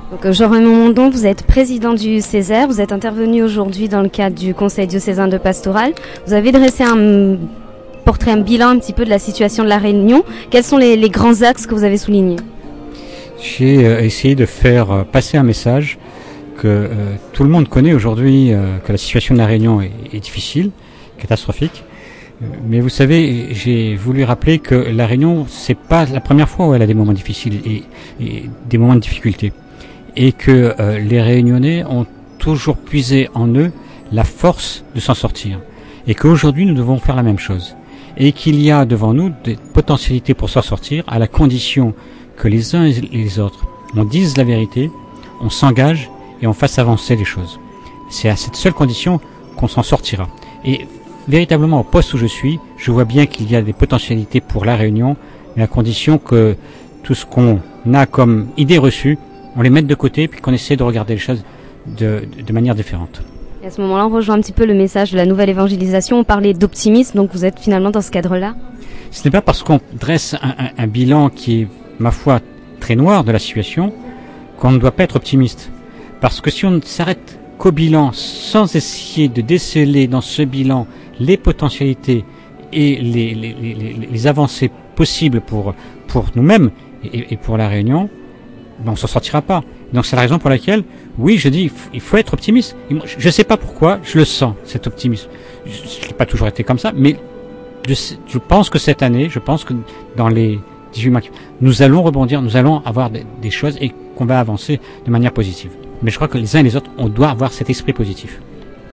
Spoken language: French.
Donc, Jean-Raymond Mondon, vous êtes président du Césaire, vous êtes intervenu aujourd'hui dans le cadre du Conseil diocésain de pastoral. Vous avez dressé un portrait, un bilan un petit peu de la situation de la Réunion. Quels sont les grands axes que vous avez soulignés? J'ai essayé de faire passer un message que tout le monde connaît aujourd'hui, que la situation de la Réunion est difficile, catastrophique. Mais vous savez, j'ai voulu rappeler que la Réunion, c'est pas la première fois où elle a des moments difficiles et des moments de difficulté. Et que les Réunionnais ont toujours puisé en eux la force de s'en sortir. Et qu'aujourd'hui, nous devons faire la même chose. Et qu'il y a devant nous des potentialités pour s'en sortir, à la condition que les uns et les autres, on dise la vérité, on s'engage et on fasse avancer les choses. C'est à cette seule condition qu'on s'en sortira. Et véritablement, au poste où je suis, je vois bien qu'il y a des potentialités pour la Réunion, mais à condition que tout ce qu'on a comme idée reçue, on les mette de côté, puis qu'on essaie de regarder les choses de manière différente. Et à ce moment-là, on rejoint un petit peu le message de la nouvelle évangélisation. On parlait d'optimisme, donc vous êtes finalement dans ce cadre-là. Ce n'est pas parce qu'on dresse un bilan qui est, ma foi, très noir de la situation, qu'on ne doit pas être optimiste. Parce que si on s'arrête qu'au bilan, sans essayer de déceler dans ce bilan les potentialités et les avancées possibles pour nous-mêmes et pour la Réunion, ben on s'en sortira pas. Donc c'est la raison pour laquelle, oui, je dis, il faut être optimiste. Je ne sais pas pourquoi, je le sens, cet optimisme. Je n'ai pas toujours été comme ça, mais je pense que cette année, je pense que dans les 18 mois, nous allons rebondir, nous allons avoir des choses et qu'on va avancer de manière positive. Mais je crois que les uns et les autres, on doit avoir cet esprit positif.